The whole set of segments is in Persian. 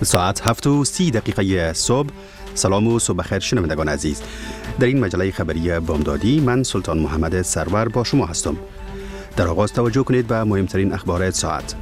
ساعت 7:30 صبح. سلام و صبح خیر شنوندگان عزیز. در این مجله خبری بامدادی من سلطان محمد سرور با شما هستم. در آغاز توجه کنید به مهمترین اخبار ساعت.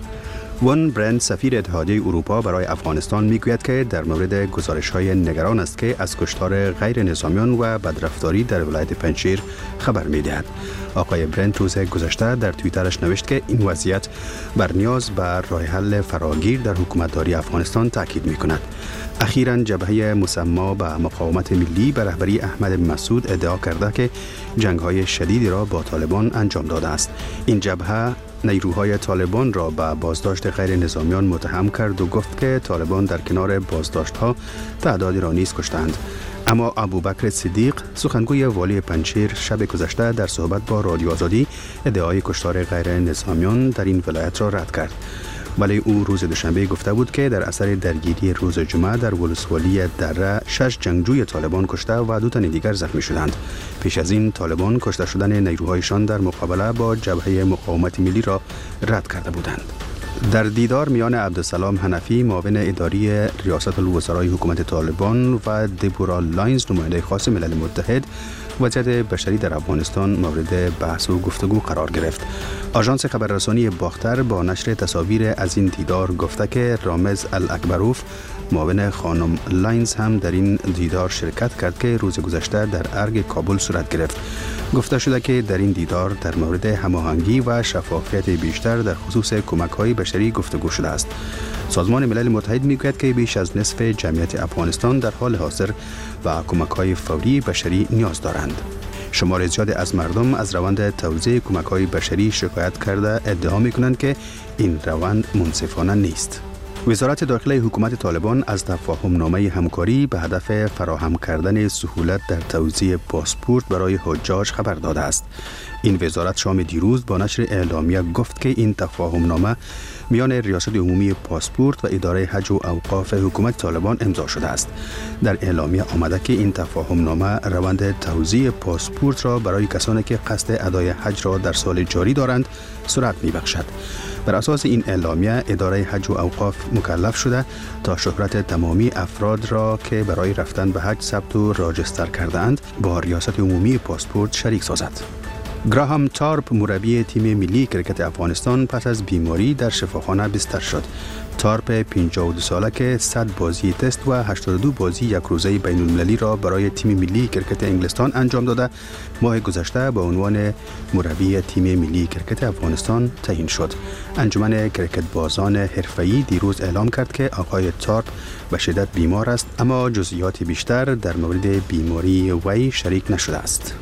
وان برند سفیر اتحادیه اروپا برای افغانستان میگوید که در مورد گزارش‌های نگران است که از کشتار غیر نظامیان و بدرفتاری در ولایت پنجشیر خبر می‌دهد. آقای برند روز گذشته در توییترش نوشت که این وضعیت بر نیاز به راه حل فراگیر در حکومتداری افغانستان تاکید می‌کند. اخیراً جبهه مسمی به مقاومت ملی به رهبری احمد مسعود ادعا کرده که جنگ‌های شدیدی را با طالبان انجام داده است. این جبهه نیروهای طالبان را به بازداشت غیر نظامیان متهم کرد و گفت که طالبان در کنار بازداشت‌ها تعدادی را نیز کشتند. اما ابوبکر صدیق سخنگوی والی پنجشیر شب گذشته در صحبت با رادیو آزادی ادعای کشتار غیر نظامیان در این ولایت را رد کرد. ولی او روز دوشنبه گفته بود که در اثر درگیری روز جمعه در ولسوالی دره 6 جنگجوی طالبان کشته و 2 تن دیگر زخمی شدند. پیش از این طالبان کشته شدن نیروهایشان در مقابله با جبهه مقاومت ملی را رد کرده بودند. در دیدار میان عبدالسلام حنفی معاون اداری ریاست الوزرای حکومت طالبان و دبورا لاینز نماینده خاص ملل متحد، وضعیت بشری در افغانستان مورد بحث و گفتگو قرار گرفت. آژانس خبررسانی باختر با نشر تصاویر از این دیدار گفته که رامز الاکبروف معاون خانم لاینز هم در این دیدار شرکت کرد که روز گذشته در ارگ کابل صورت گرفت. گفته شده که در این دیدار در مورد هماهنگی و شفافیت بیشتر در خصوص کمک‌های بشری گفتگو شده است. سازمان ملل متحد می‌گوید که بیش از نصف جمعیت افغانستان در حال حاضر به کمک‌های فوری بشری نیاز دارند. شمار زیاد از مردم از روند توزیع کمک‌های بشری شکایت کرده ادعا می‌کنند که این روند منصفانه نیست. وزارت داخلی حکومت طالبان از تفاهم نامه همکاری به هدف فراهم کردن سهولت در توزیع پاسپورت برای حجاج خبر داده است. این وزارت شام دیروز با نشر اعلامیه گفت که این تفاهم نامه میان ریاست عمومی پاسپورت و اداره حج و اوقاف حکومت طالبان امضا شده است. در اعلامیه آمده که این تفاهم نامه روند توزیع پاسپورت را برای کسانی که قصد ادای حج را در سال جاری دارند سرعت می‌بخشد. بر اساس این اعلامیه اداره حج و اوقاف مکلف شده تا شهرت تمامی افراد را که برای رفتن به حج ثبت و راجستر کرده‌اند با ریاست عمومی پاسپورت شریک سازد. گراهام تارپ مربی تیم ملی کرکت افغانستان پس از بیماری در شفاخانه بستر شد. تارپ 52 ساله که 100 بازی تست و 82 بازی یک روزه بین المللی را برای تیم ملی کرکت انگلستان انجام داده، ماه گذشته به عنوان مربی تیم ملی کرکت افغانستان تعیین شد. انجمن کرکت بازان حرفه‌ای دیروز اعلام کرد که آقای تارپ به شدت بیمار است، اما جزئیات بیشتر در مورد بیماری وی شریک نشده است.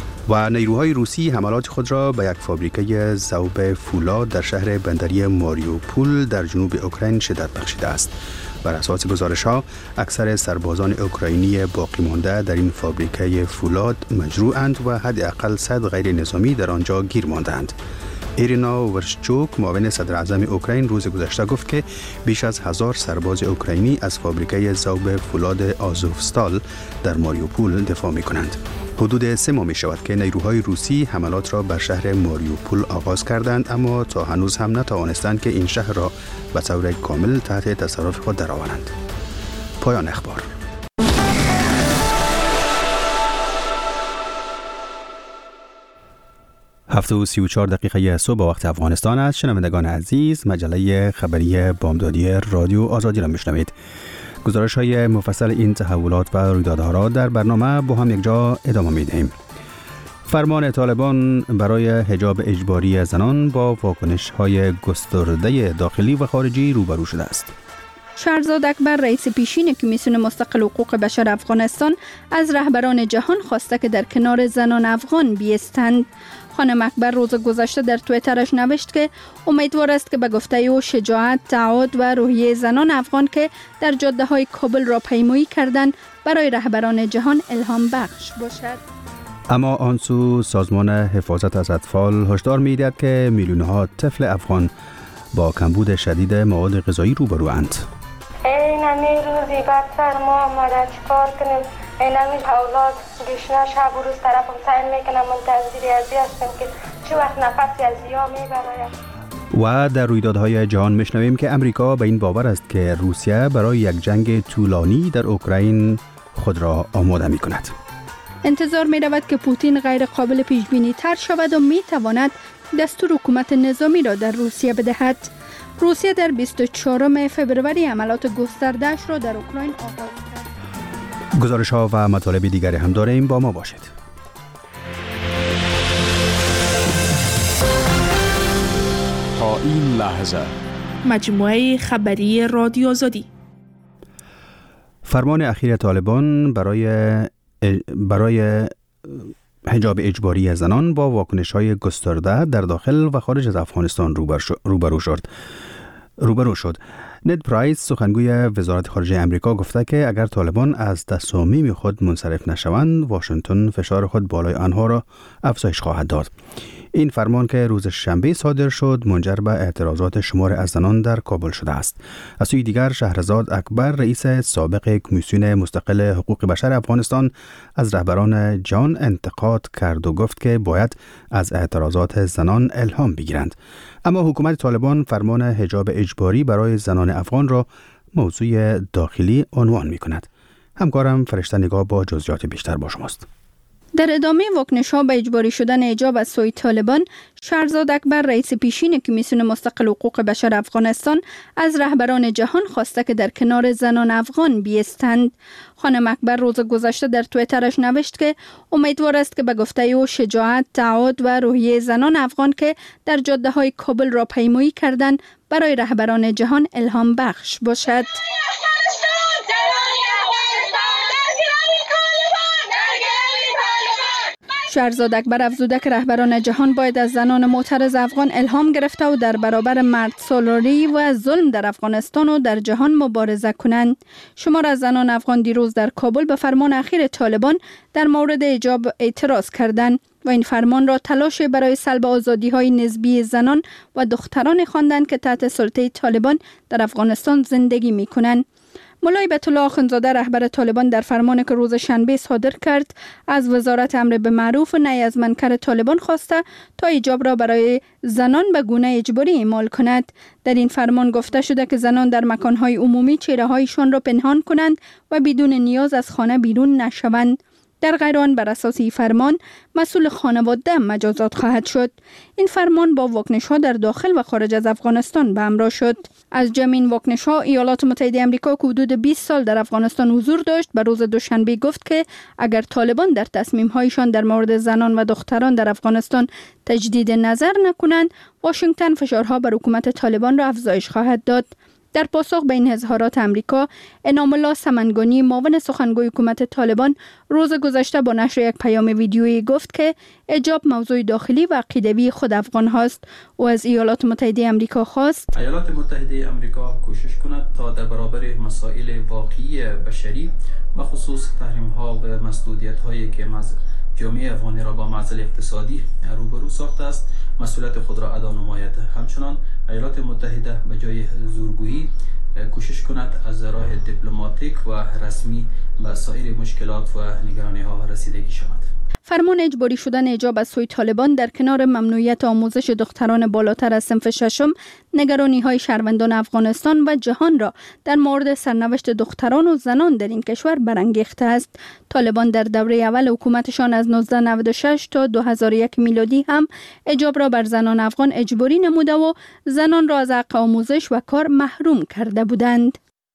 و نیروهای روسی حملات خود را به یک فابریکه ذوب فولاد در شهر بندری ماریوپول در جنوب اوکراین شدت بخشیده است. بر اساس گزارش‌ها اکثر سربازان اوکراینی باقی مانده در این فابریکه فولاد مجروح‌اند و حداقل 100 غیر نظامی در آنجا گیر ماندند. ایرینا ورشچوک معاون صدر اعظم اوکراین روز گذشته گفت که بیش از 1000 سرباز اوکراینی از فابریکه ذوب فولاد آزوفستال در ماریوپول دفاع می‌کنند. حدود 3 ماه می شود که نیروهای روسی حملات را بر شهر ماریوپول آغاز کردند، اما تا هنوز هم نتوانستند که این شهر را به طور کامل تحت تصرف خود درآورند. پایان اخبار. هفت و 34 دقیقه صبح وقت افغانستان است. شنوندگان عزیز، مجله خبری بامدادی رادیو آزادی را میشنوید. گزارش های مفصل این تحولات و رویدادها را در برنامه با هم یک جا ادامه می‌دهیم. فرمان طالبان برای حجاب اجباری زنان با واکنش های گسترده داخلی و خارجی روبرو شده است. شهرزاد اکبر رئیس پیشین کمیسیون مستقل حقوق بشر افغانستان از رهبران جهان خواسته که در کنار زنان افغان بیستند. خانم اکبر روز گذشته در توییترش نوشت که امیدوار است که به گفته او شجاعت، تعهد و روحیه زنان افغان که در جاده‌های کابل را پیمایی کردند برای رهبران جهان الهام بخش باشد. اما آنسو سازمان حفاظت از اطفال هشدار می‌دهد که میلیون‌ها طفل افغان با کمبود شدید مواد غذایی روبروند. این روزی بعد سر ما آمده چیکار کنیم؟ این اولاد گشنه شب و روز طرفم سعی میکنم منتظری ازی هستم که چه وقت نفسی از یا میبرایم. و در رویدادهای جهان میشنویم که امریکا به این باور است که روسیه برای یک جنگ طولانی در اوکراین خود را آماده می کند. انتظار می رود که پوتین غیر قابل پیش بینی تر شود و می تواند دستور حکومت نظامی را در روسیه بدهد. روسیه در 24 فبروری حملات گسترده‌اش را در اوکراین آغاز کرد. گزارش‌ها و مطالب دیگری هم داریم، با ما باشید. تا این لحظه مجموعه خبری رادیو آزادی. فرمان اخیر طالبان برای حجاب اجباری زنان با واکنش‌های گسترده در داخل و خارج از افغانستان روبرو شد. ند پرایس سخنگوی وزارت خارجه امریکا گفته که اگر طالبان از تصامیم خود منصرف نشوند، واشنگتن فشار خود بالای آنها را افزایش خواهد داد. این فرمان که روز شنبه صادر شد منجر به اعتراضات شمار از زنان در کابل شده است. از سوی دیگر شهرزاد اکبر رئیس سابق کمیسیون مستقل حقوق بشر افغانستان از رهبران جان انتقاد کرد و گفت که باید از اعتراضات زنان الهام بگیرند. اما حکومت طالبان فرمان حجاب اجباری برای زنان افغان را موضوع داخلی عنوان می کند. همکارم فرشته نگاه با جزئیات بیشتر با شماست. در ادامه واکنش‌ها به اجباری شدن حجاب از سوی طالبان، شهرزاد اکبر رئیس پیشین کمیسیون مستقل حقوق بشر افغانستان از رهبران جهان خواسته که در کنار زنان افغان بایستند. خانم اکبر روز گذشته در توییترش نوشت که امیدوار است که به گفته او شجاعت، تعهد و روحیه زنان افغان که در جاده‌های کابل را پیمایی کردند برای رهبران جهان الهام بخش باشد. شهرزاد اکبر افزوده که رهبران جهان باید از زنان معترض افغان الهام گرفته و در برابر مرد سالاری و ظلم در افغانستان و در جهان مبارزه کنند. شمار از زنان افغان دیروز در کابل به فرمان اخیر طالبان در مورد حجاب اعتراض کردند و این فرمان را تلاش برای سلب آزادی‌های نسبی زنان و دختران خواندند که تحت سلطه طالبان در افغانستان زندگی می‌کنند. مولای بیت الله آخوندزاده رهبر طالبان در فرمانی که روز شنبه صادر کرد از وزارت امر به معروف و نهی از منکر طالبان خواسته تا حجاب را برای زنان به گونه اجباری اعمال کند. در این فرمان گفته شده که زنان در مکانهای عمومی چهره‌هایشان را پنهان کنند و بدون نیاز از خانه بیرون نشوند. در غیر آن بر اساس این فرمان مسئول خانواده مجازات خواهد شد. این فرمان با واکنش‌ها در داخل و خارج از افغانستان به همراه شد. از جمع این واکنش‌ها ایالات متحده آمریکا که حدود 20 سال در افغانستان حضور داشت به روز دوشنبه گفت که اگر طالبان در تصمیم‌هایشان در مورد زنان و دختران در افغانستان تجدید نظر نکنند، واشنگتن فشارها بر حکومت طالبان را افزایش خواهد داد. در پاسخ به این اظهارات امریکا، انعام الله سمنگانی معاون سخنگوی حکومت طالبان روز گذشته با نشر یک پیام ویدیویی گفت که حجاب موضوع داخلی و عقیدوی خود افغان هاست و از ایالات متحده آمریکا خواست ایالات متحده آمریکا کوشش کند تا در برابر مسائل واقعی بشری و خصوص تحریم ها و مسدودیت هایی که جامعه افغانی را با معضل اقتصادی روبرو ساخته است مسئولیت خود را ادا نماید. همچنان ایالات متحده به جای زورگویی کوشش کند از راه دیپلماتیک و رسمی به سایر مشکلات و نگرانی ها رسیدگی شود. فرمان اجباری شدن حجاب از سوی طالبان در کنار ممنوعیت آموزش دختران بالاتر از صنف ششم، نگرانی‌های شهروندان افغانستان و جهان را در مورد سرنوشت دختران و زنان در این کشور برانگیخته است. طالبان در دوره اول حکومتشان از 1996 تا 2001 میلادی هم حجاب را بر زنان افغان اجباری نموده و زنان را از حق آموزش و کار محروم کرده بودند.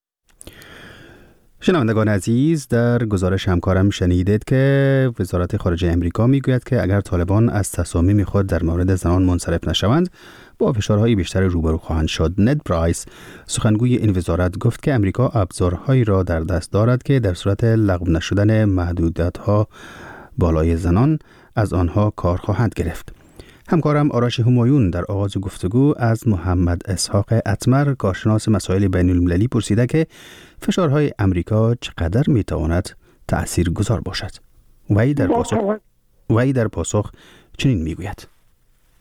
شنوندگان عزیز، در گزارش همکارم شنیدید که وزارت خارجه امریکا میگوید که اگر طالبان از تصامیم خود در مورد زنان منصرف نشوند با فشارهای بیشتر روبرو خواهند شد. ند پرایس سخنگوی این وزارت گفت که امریکا ابزارهایی را در دست دارد که در صورت لغو نشدن محدودیت‌ها بالای زنان از آنها کار خواهد گرفت. همکارم آرش همایون در آغاز گفتگو از محمد اسحاق اتمر کارشناس مسائل بین المللی پرسیده که فشارهای امریکا چقدر میتواند تأثیر گذار باشد. وی در پاسخ چنین میگوید: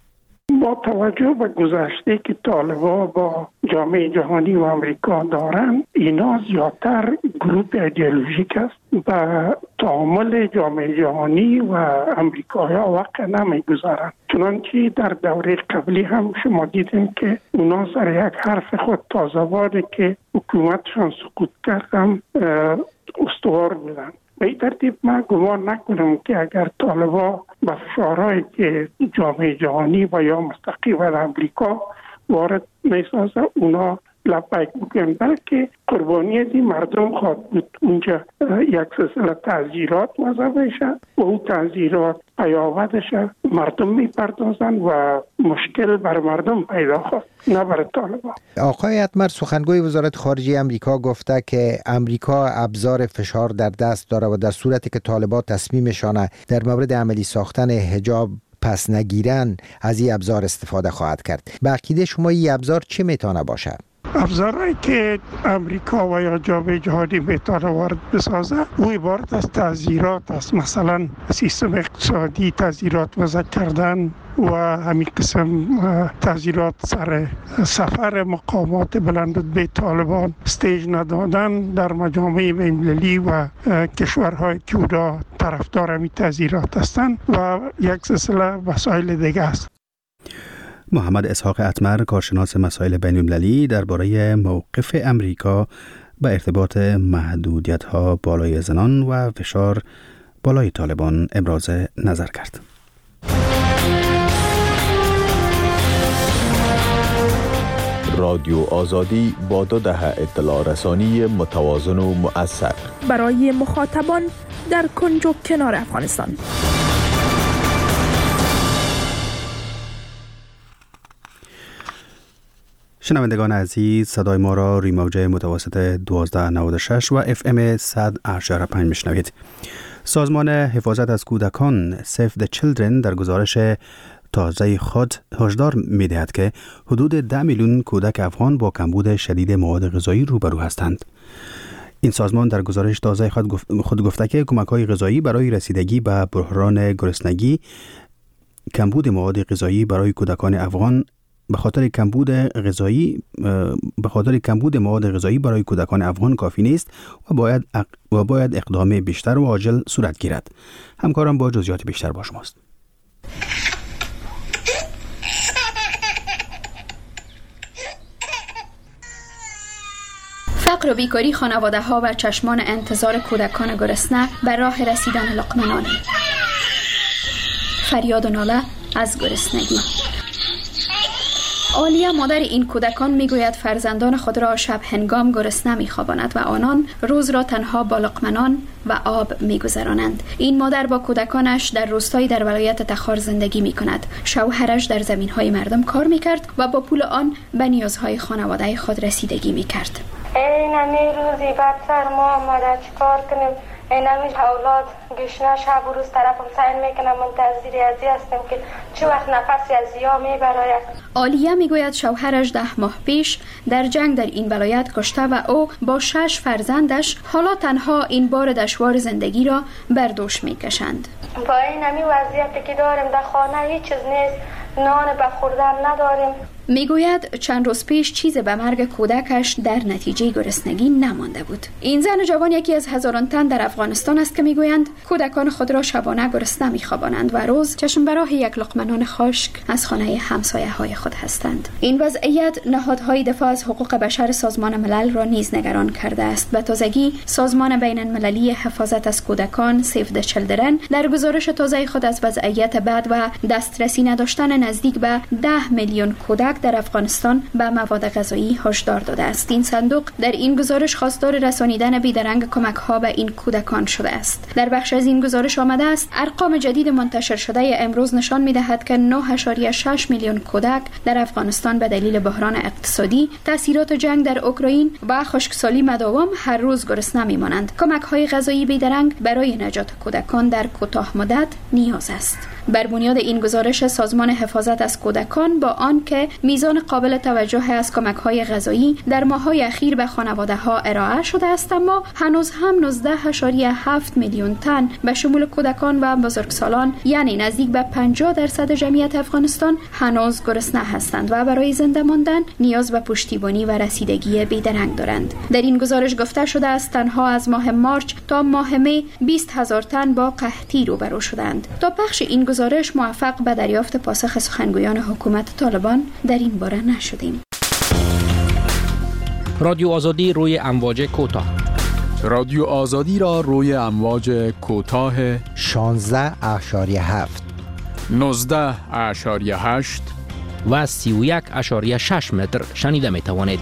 با توجه به گذشته که طالبان با جامعه جهانی و امریکا دارند، اینا زیادتر گروه ایدئولوژیک است و تعامل جامعه جهانی و امریکایا وقت نمیگذارند. چنانچه در دوره قبلی هم شما دیدین که اونا سر یک حرف خود تازه‌واره که حکومتشان سقوط کردن استوار بودند. به این ترتیب من گمان نکنم که اگر طالبان به فشارهایی که جامعه جهانی و یا مستقیم امریکا وارد میسازه اونا لبیک بکنن، بلکه قربانیت مردم خواهد بود. اونجا یک سلسله تعزیرات وضع بشه و اون تعزیرات پیاوردش مردم میپردازن و مشکل بر مردم پیدا خواهد، نه بر طالبان. آقای اتمر، سخنگوی وزارت خارجه امریکا گفته که امریکا ابزار فشار در دست داره و در صورتی که طالبان تصمیمشان در مورد عملی ساختن حجاب پس نگیرن از این ابزار استفاده خواهد کرد. به عقیده شما این ابزار چه میتونه باشه؟ ابزارهایی که امریکا و یا جامعه جهانی میتونه وارد بسازه او عبارت از تعزیرات است. مثلا سیستم اقتصادی تعزیرات وضع کردن و همین قسم تعزیرات سر سفر مقامات بلندرتبه طالبان استیج ندادن در مجامع بین‌المللی و کشورهای که اونا طرفدار همین تعزیرات هستند و یک سلسله وسایل دیگه است. محمد اسحاق اتمر، کارشناس مسائل بین‌المللی، درباره موقف امریکا به ارتباط محدودیت‌ها بالای زنان و فشار بالای طالبان ابراز نظر کرد. رادیو آزادی با 2 دهه اطلاع رسانی متوازن و مؤثر برای مخاطبان در کنج و کنار افغانستان. شنوندگان عزیز، صدای ما را روی موج متوسط 1296 و FM 100.5 میشنوید. سازمان حفاظت از کودکان Save the Children در گزارش تازه خود هشدار می‌دهد که حدود 10 میلیون کودک افغان با کمبود شدید مواد غذایی روبرو هستند. این سازمان در گزارش تازه خود گفته که کمک‌های غذایی برای رسیدگی به بحران گرسنگی، کمبود مواد غذایی برای کودکان افغان به خاطر کمبود مواد غذایی برای کودکان افغان کافی نیست و باید اقدام بیشتر و عاجل صورت گیرد. همکارم با جزئیات بیشتر با شماست. فقر و بیکاری خانواده ها و چشمان انتظار کودکان گرسنه بر راه رسیدن لقمه نان. فریاد و ناله از گرسنگی. آلیا مادر این کودکان میگوید فرزندان خود را شب هنگام گرسنه میخواباند و آنان روز را تنها با لقمه نان و آب میگذرانند. این مادر با کودکانش در روستایی در ولایت تخار زندگی میکند. شوهرش در زمینهای مردم کار میکرد و با پول آن به نیازهای خانواده خود رسیدگی میکرد. این همی روزی بعد سر ما آمده چیکار کنیم؟ این همی اولاد گشنه شب و روز طرفم سعی میکنم منتظری ازی هستم که چه وقت نفسی از یا میبراید. آلیا میگوید شوهرش 10 ماه پیش در جنگ در این ولایت کشته و او با 6 فرزندش حالا تنها این بار دشوار زندگی را بر دوش میکشند. با این همی وضعیتی که داریم در خانه هیچ چیز نیست، نان به خوردن نداریم. میگوید چند روز پیش چیز به مرگ کودکش در نتیجه گرسنگی نمانده بود. این زن جوان یکی از هزاران تن در افغانستان است که میگویند کودکان خود را شبانه گرسنه میخوابانند و روز چشم به راه یک لقمه نان خشک از خانه همسایه های خود هستند. این وضعیت نهادهای دفاع از حقوق بشر سازمان ملل را نیز نگران کرده است. به تازگی سازمان بین المللی حفاظت از کودکان Save the Children در گزارش تازه خود از وضعیت بد و دسترسی نداشتن نزدیک به 10 میلیون کودک در افغانستان به مواد غذایی هشدار داده است. این صندوق در این گزارش خواستار رسانیدن بیدرنگ کمک ها به این کودکان شده است. در بخش از این گزارش آمده است ارقام جدید منتشر شده امروز نشان می‌دهد که 9.6 میلیون کودک در افغانستان به دلیل بحران اقتصادی، تاثیرات جنگ در اوکراین و خشکسالی مداوم هر روز گرسنه می‌مانند. کمک‌های غذایی بیدرنگ برای نجات کودکان در کوتاه مدت نیاز است. بر بنیاد این گزارش سازمان حفاظت از کودکان با آن که میزان قابل توجه از کمک‌های غذایی در ماه‌های اخیر به خانواده‌ها ارائه شده است، اما هنوز هم 19.7 میلیون تن به شمول کودکان و بزرگسالان، یعنی نزدیک به 50% جمعیت افغانستان، هنوز گرسنه هستند و برای زنده ماندن نیاز به پشتیبانی و رسیدگی بیدرنگ دارند. در این گزارش گفته شده است تنها از ماه مارچ تا ماه می 20,000 تن با قحطی روبرو شدند. تا پخش این گزارش موفق به دریافت پاسخ سخنگویان حکومت طالبان در این باره نشدیم. رادیو آزادی روی امواج کوتاه. رادیو آزادی را روی امواج کوتاه 16.7 19.8 و 31.6 متر شنیده می توانید.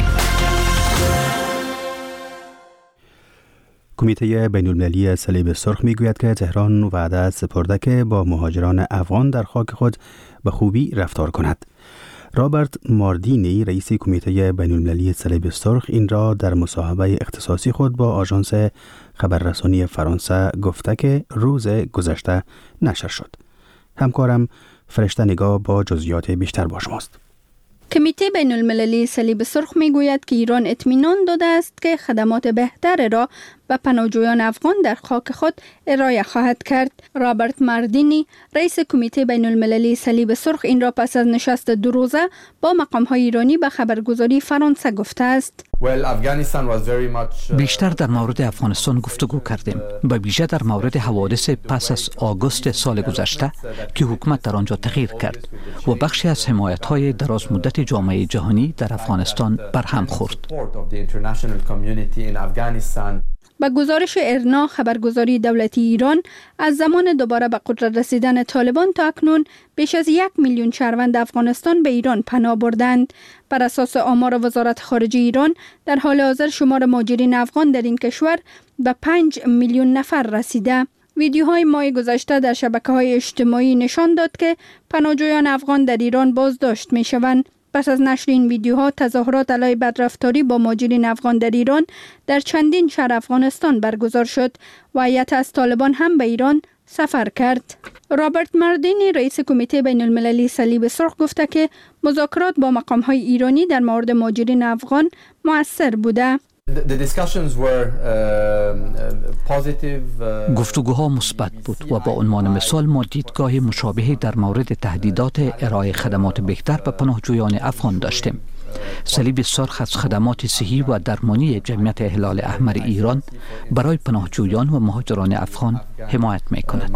کمیته بین‌المللی صلیب سرخ میگوید که تهران وعده سپرده که با مهاجران افغان در خاک خود به خوبی رفتار کند. رابرت ماردینی رئیس کمیته بین‌المللی صلیب سرخ این را در مصاحبه اختصاصی خود با آژانس خبررسانی فرانسه گفته که روز گذشته نشر شد. همکارم فرشته نگاه با جزئیات بیشتر با شماست. کمیته بین المللی صلیب سرخ میگوید که ایران اطمینان داده است که خدمات بهتر را به پناهجویان افغان در خاک خود ارائه خواهد کرد. رابرت ماردینی رئیس کمیته بین المللی صلیب سرخ این را پس از نشست 2 روزه با مقام‌های ایرانی به خبرگزاری فرانسه گفته است. بیشتر در مورد افغانستان گفتگو کردیم، به ویژه در مورد حوادث پس از آگوست سال گذشته که حکومت در آنجا تغییر کرد و بخشی از حمایت‌های دراز مدت جامعه جهانی در افغانستان برهم خورد. با گزارش ارنا، خبرگزاری دولتی ایران، از زمان دوباره به قدرت رسیدن طالبان تا اکنون بیش از 1 میلیون شهروند افغانستان به ایران پناه بردند. بر اساس آمار وزارت خارجه ایران، در حال حاضر شمار مهاجرین افغان در این کشور به 5 میلیون نفر رسیده. ویدیوهای ماه گذشته در شبکه‌های اجتماعی نشان داد که پناهجویان افغان در ایران بازداشت می‌شوند. پس از نشر این ویدیوها، تظاهرات علیه بدرفتاری با مهاجرین افغان در ایران در چندین شهر افغانستان برگزار شد و هیئت از طالبان هم به ایران سفر کرد. رابرت ماردینی رئیس کمیته بین المللی صلیب سرخ گفته که مذاکرات با مقام‌های ایرانی در مورد مهاجرین افغان مؤثر بوده. گفتگوها مثبت بود و با عنوان مثال ما دیدگاه مشابهی در مورد تهدیدات ارائه خدمات بهتر به پناهجویان افغان داشتیم. صلیب سرخ از خدمات صحی و درمانی جمعیت هلال احمر ایران برای پناهجویان و مهاجران افغان حمایت می‌کند.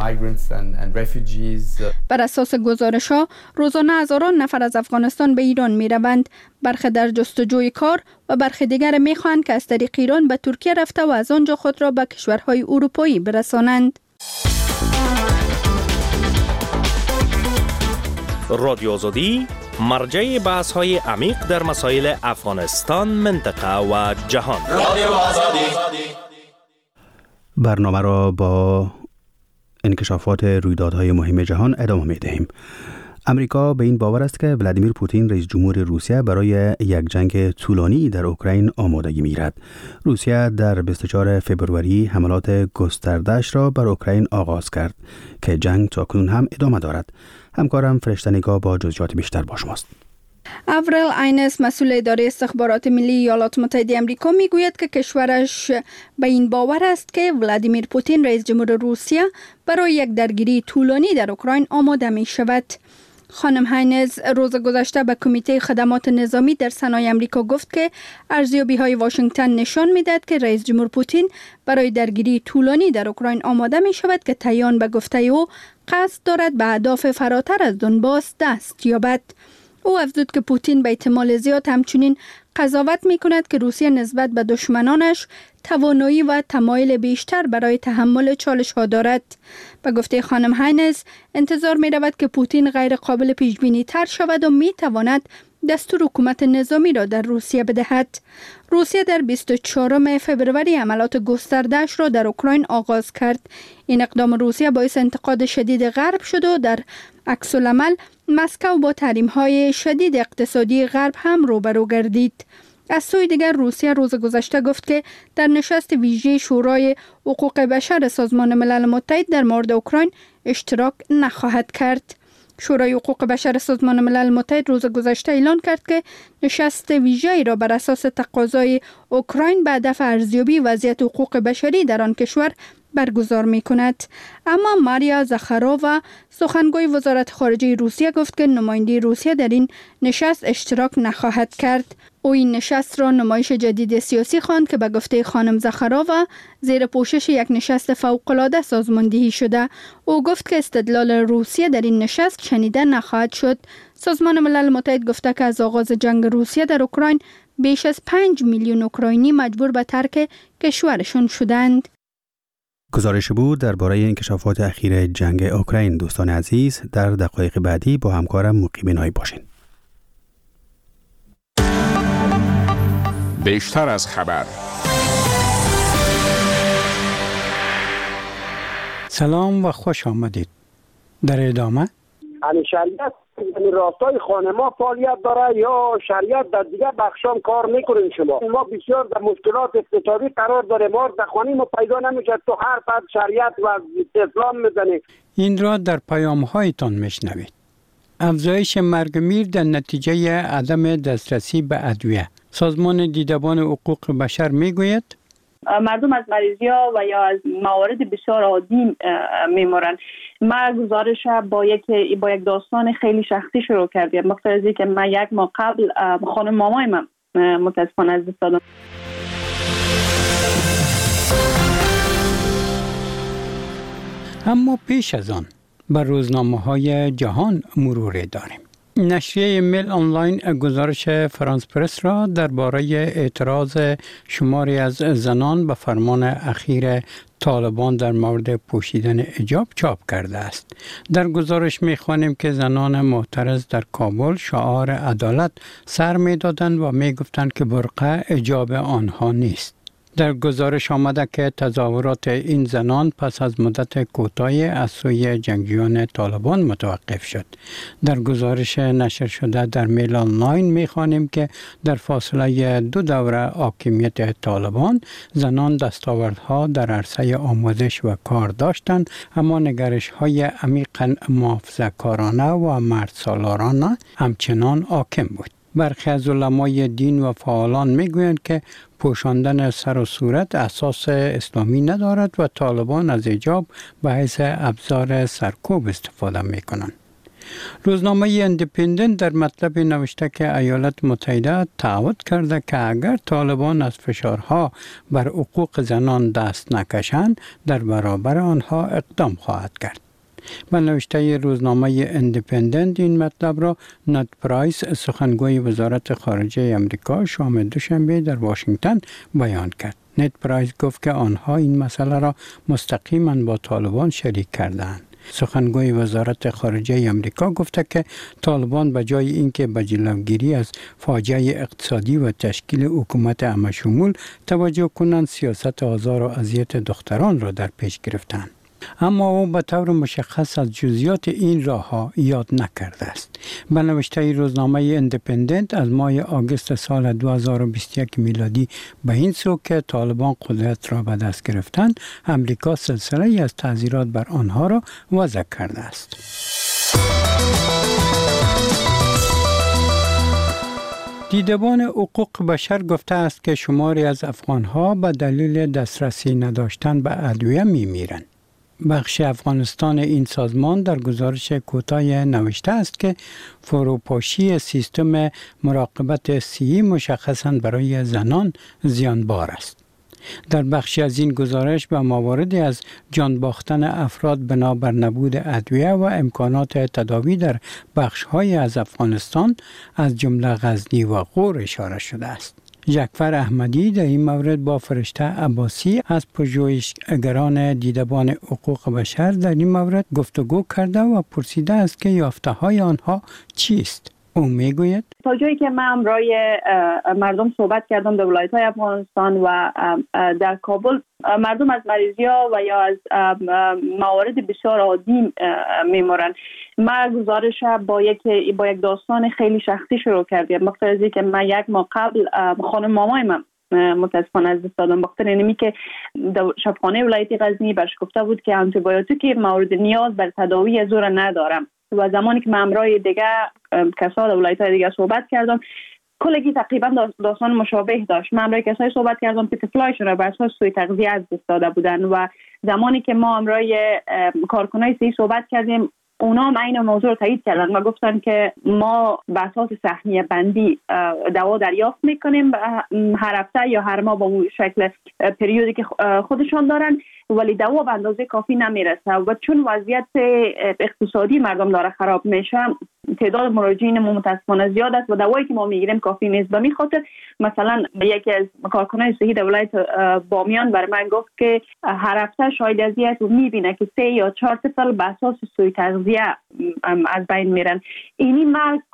بر اساس گزارش‌ها، روزانه هزاران نفر از افغانستان به ایران می‌روند. برخی در جستجوی کار و برخی دیگر می‌خواهند که از طریق ایران به ترکیه رفته و از آنجا خود را به کشورهای اروپایی برسانند. رادیو آزادی مرجع بحث‌های عمیق در مسائل افغانستان، منطقه و جهان. رادیو آزادی. برنامه را با انکشافات رویدادهای مهم جهان ادامه می‌دهیم. امریکا به این باور است که ولادیمیر پوتین رئیس جمهور روسیه برای یک جنگ طولانی در اوکراین آمادگی می‌گیرد. روسیه در 24 فوریه حملات گسترده‌اش را بر اوکراین آغاز کرد که جنگ تاکنون هم ادامه دارد. همکارم فرشته نگاه با جزئیات بیشتر با شماست. اورل اینس، مسئول اداره استخبارات ملی ایالات متحده آمریکا، میگوید که کشورش به این باور است که ولادیمیر پوتین رئیس جمهور روسیه برای یک درگیری طولانی در اوکراین آماده می شود. خانم هاینز روز گذشته به کمیته خدمات نظامی در سنای آمریکا گفت که ارزیابی‌های واشنگتن نشان می‌دهد که رئیس جمهور پوتین برای درگیری طولانی در اوکراین آماده می‌شود که طیان به گفته او قصد دارد به اهداف فراتر از دونباس دست یابد. او افزود که پوتین به احتمال زیاد همچنین قضاوت می‌کند که روسیه نسبت به دشمنانش توانایی و تمایل بیشتر برای تحمل چالش‌ها دارد. به گفته خانم هاینز، انتظار می‌رود که پوتین غیر قابل پیش‌بینی تر شود و می‌تواند دستور حکومت نظامی را در روسیه بدهد. روسیه در 24 فوریه حملات گسترده‌اش را در اوکراین آغاز کرد. این اقدام روسیه باعث انتقاد شدید غرب شد و در عکس العمل مسکو با تحریم‌های شدید اقتصادی غرب هم روبرو گردید. از سوی دیگر روسیه روز گذشته گفت که در نشست ویژه شورای حقوق بشر سازمان ملل متحد در مورد اوکراین اشتراک نخواهد کرد. شورای حقوق بشر سازمان ملل متحد روز گذشته اعلان کرد که نشست ویژه‌ای را بر اساس تقاضای اوکراین به هدف ارزیابی وضعیت حقوق بشری در آن کشور برگزار می کند. اما ماریا زاخارووا سخنگوی وزارت خارجه روسیه گفت که نماینده روسیه در این نشست اشتراک نخواهد کرد. او این نشست را نمایش جدید سیاسی خواند که به گفته خانم زاخارووا زیر پوشش یک نشست فوق‌العاده سازماندهی شده. او گفت که استدلال روسیه در این نشست شنیده نخواهد شد. سازمان ملل متحد گفته که از آغاز جنگ روسیه در اوکراین بیش از 5 میلیون اوکراینی مجبور به ترک کشورشان شدند. گزارش بود درباره انکشافات اخیر جنگ اوکراین. دوستان عزیز، در دقایق بعدی با همکارم مقیم بینایی باشین. بیشتر از خبر. سلام و خوش آمدید. در ادامه شریعت راستای خانه ما فعالیت داره یا شریعت در دیگه بخشام کار میکنین شما؟ ما بسیار در مشکلات اقتصادی قرار داریم. ما در خانه ما پیدا نمیشه، تو هر فرد شریعت و اسلام میزنی. این را در پیام‌هایتان میشنوید. افزایش مرگ میر در نتیجه عدم دسترسی به ادویه. سازمان دیدبان حقوق بشر میگوید مردم از مریضی‌ها و یا از موارد بسیار عادی میمرن. ما گزارش با یک داستان خیلی شخصی شروع کردیم. مقتضی که من یک ماه قبل خانم مامای من متاسفانه از دست دادم. اما پیش از آن بر روزنامه‌های جهان مرور داریم. نشریه میل آنلاین گزارش فرانس پرس را درباره اعتراض شماری از زنان به فرمان اخیر طالبان در مورد پوشیدن حجاب چاپ کرده است. در گزارش می‌خوانیم که زنان معترض در کابل شعار عدالت سر می‌دادند و می‌گفتند که برقع حجاب آنها نیست. در گزارش آمده که تظاهرات این زنان پس از مدت کوتاهی از سوی جنگجویان طالبان متوقف شد. در گزارش نشر شده در میل آنلاین می‌خوانیم که در فاصله 2 دوره حاکمیت طالبان زنان دستاوردها در عرصه آموزش و کار داشتند، اما نگرش‌های عمیقاً محافظه‌کارانه و مردسالارانه همچنان حاکم بود. برخی از علمای دین و فعالان میگویند که پوشاندن سر و صورت اساس اسلامی ندارد و طالبان از حجاب به حیث ابزار سرکوب استفاده میکنند. روزنامه اندیپندنت در مطلب نوشته که ایالات متحده تعهد کرده که اگر طالبان از فشارها بر حقوق زنان دست نکشند در برابر آنها اقدام خواهد کرد. به نوشته روزنامه اندیپندنت این مطلب را نت پرایس سخنگوی وزارت خارجه امریکا شام دوشنبه در واشنگتن بیان کرد. نت پرایس گفت که آنها این مسئله را مستقیما با طالبان شریک کردند. سخنگوی وزارت خارجه امریکا گفته که طالبان به جای اینکه به جلوگیری از فاجعه اقتصادی و تشکیل حکومت همه‌شمول توجه کنند، سیاست آزار و اذیت دختران را در پیش گرفتند. اما او به طور مشخص از جزئیات این راه‌ها یاد نکرده است. به نوشته روزنامه اندیپندنت از ماه آگوست سال 2021 میلادی به این سو که طالبان قدرت را به دست گرفتند، امریکا سلسله از تعزیرات بر آنها را وضع کرده است. دیدبان حقوق بشر گفته است که شماری از افغان‌ها به دلیل دسترسی نداشتن به ادویه می‌میرند. بخش افغانستان این سازمان در گزارش کوتاه نوشته است که فروپاشی سیستم مراقبت صحی مشخصاً برای زنان زیانبار است. در بخشی از این گزارش به مواردی از جان باختن افراد بنابر نبود ادویه و امکانات تداوی در بخش‌های از افغانستان از جمله غزنی و غور اشاره شده است. جعفر احمدی در این مورد با فرشته عباسی از پژوهشگران دیدبان حقوق بشر در این مورد گفتگو کرده و پرسیده است که یافته‌های آنها چیست. او میگوید تا جایی که من امرای مردم صحبت کردم در ولایت‌های افغانستان و در کابل، مردم از مریضی‌ها و یا از موارد بسیار عادی میمرن. ما گزارش با یک داستان خیلی شخصی شروع کردیم. مقتضی که من یک ماه قبل خانم مامای من متاسفانه از دست دادم. بخاطر اینمی که شفاخانه ولایت غزنی برش گفته بود که آنتیبیوتیک مورد نیاز بر تداوی زور ندارم. و زمانی که من امرای دیگه کسا در ولایت‌های دیگه صحبت کردم کلگی تقریبا داستان مشابه داشت. من امرای کسایی صحبت کردم که طفلایشون را بر اساس سوء تغذیه از دست داده بودن و زمانی که ما امرای کارکنای صحی صحبت کردیم اونا هم این موضوع رو تایید کردن و گفتن که ما به اساس سهمیه بندی دوا دریافت میکنیم هر هفته یا هر ماه با شکل پریودی که خودشان دارن، ولی دوا به اندازه کافی نمیرسه و چون وضعیت اقتصادی مردم داره خراب میشه تعداد مراجعین ما متاسفانه زیاد است و دوایی که ما میگیریم کافی نیست. به همین خاطر مثلا یکی از کارکنان صحی در ولایت بامیان بر من گفت که هر هفته شاید ازیت رو میبینه که 3 یا 4 طفل به اساس سوء تغذیه از بین میرن. اینی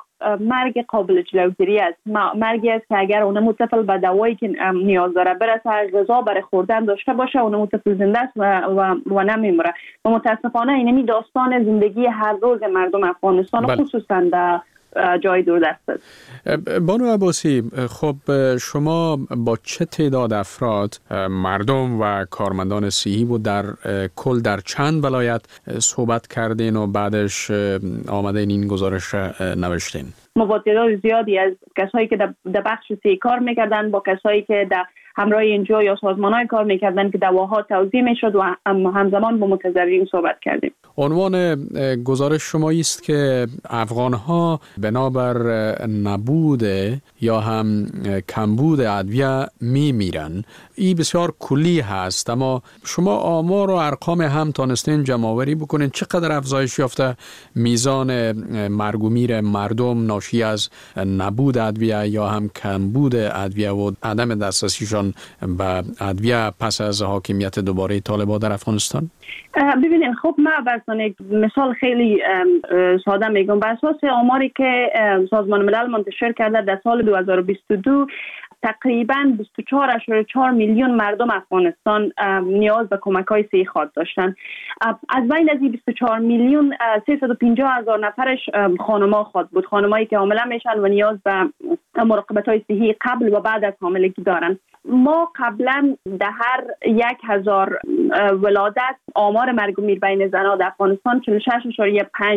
مرگ قابل جلوگیری است. مرگی است که اگر اون طفل به دوایی که نیاز داره برسه غذا برای خوردن داشته باشه اون طفل زنده است و نمیمره. و متاسفانه اینمی داستان زندگی هر روز مردم افغانستان خصوصا در جای دوردست است. بانو عباسی، خب شما با چه تعداد افراد مردم و کارمندان صحی و در کل در چند ولایت صحبت کردین و بعدش آمدین این گزارش نوشتین؟ ما با تعداد زیادی از کسایی که در بخش صحی کار میکردن با کسایی که در همراه اینجا یا سازمان‌های کار میکردن که دواها توزیع میشد و همزمان با متضررین صحبت کردیم. عنوان گزارش شما است که افغان‌ها بنابر نبود یا هم کمبود ادویه میمیرن. این بسیار کلی هست، اما شما آمار و ارقام هم تانستین جمع‌آوری بکنین چقدر افزایش یافته میزان مرگ و میر مردم ناشی از نبود ادویه یا هم کمبود ادویه و عدم دسترسیشان به ادویه پس از حاکمیت دوباره طالبان در افغانستان؟ ببینید خب من براتون یک مثال خیلی ساده میگم. بر اساس آماری که سازمان ملل منتشر کرده در سال 2022 تقریباً 24.4 میلیون مردم افغانستان نیاز به کمک‌های صحی خود داشتند. از بین از این 24 میلیون 350,000 نفرش خانم‌ها خود بود، خانمایی که حامله میشن و نیاز به مراقبت‌های صحی قبل و بعد از حاملگی دارن. ما قبلا در هر 1,000 ولادت آمار مرگ و میر بین زنان در افغانستان 46.5